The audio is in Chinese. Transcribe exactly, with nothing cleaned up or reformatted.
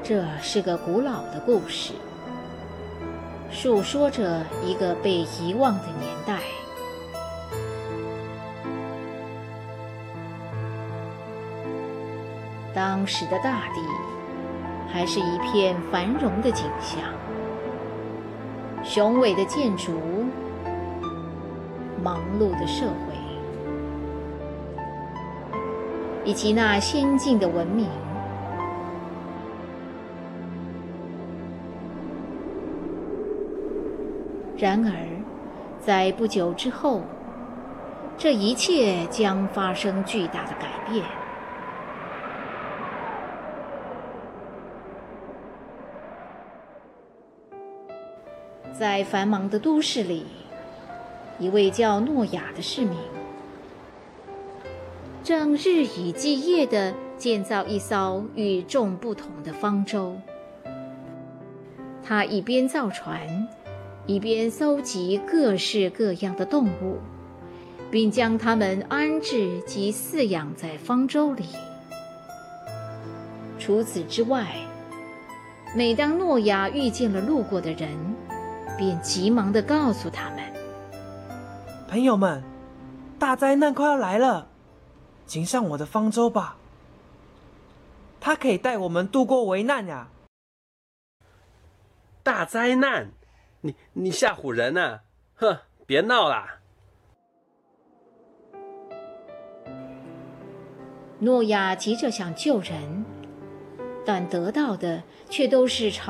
这是个古老的故事，述说着一个被遗忘的年代。当时的大地还是一片繁荣的景象，雄伟的建筑，忙碌的社会，以及那先进的文明。然而，在不久之后，这一切将发生巨大的改变。在繁忙的都市里，一位叫诺亚的市民，正日以继夜地建造一艘与众不同的方舟。他一边造船，一边搜集各式各样的动物，并将它们安置及饲养在方舟里。除此之外，每当诺亚遇见了路过的人，便急忙地告诉他们： 朋友们，大灾难快要来了，请上我的方舟吧，它可以带我们度过危难呀。 大灾难？你你吓唬人呢？哼，别闹啦！ 诺亚急着想救人，但得到的却都是